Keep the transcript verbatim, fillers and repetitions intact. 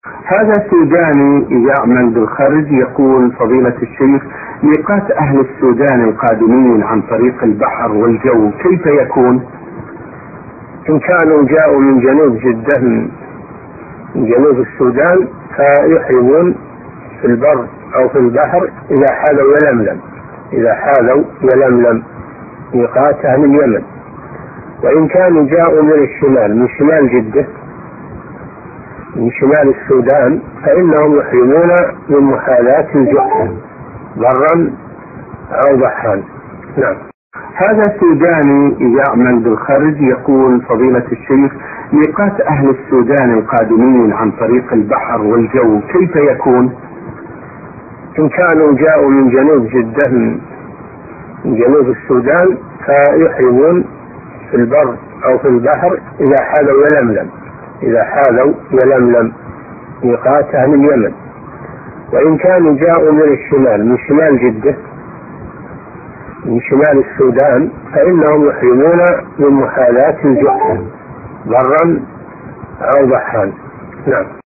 هذا سوداني يعمل بالخارج يقول: فضيلة الشيخ، ميقات أهل السودان القادمين عن طريق البحر والجو كيف يكون؟ إن كانوا جاءوا من جنوب جدة من جنوب السودان فيحرمون في البر أو في البحر إذا حالوا يلملم إذا حالوا يلملم ميقات أهل اليمن. وإن كانوا جاءوا من الشمال من شمال جدة من شمال السودان فإنهم يحرمون من محاذاة الجحفة برا أو بحرا. نعم. هذا سوداني يعمل بالخارج يقول: فضيلة الشيخ، ميقات أهل السودان القادمين عن طريق البحر والجو كيف يكون؟ إن كانوا جاءوا من جنوب جدة من جنوب السودان فيحرمون في البر أو في البحر إذا حالوا يلملم إذا حالوا يلملم ميقات أهل اليمن. وإن كانوا جاءوا من الشمال من شمال جدة من شمال السودان فإنهم يحرمون من محاذاة الجحفة برا أو بحرا. نعم.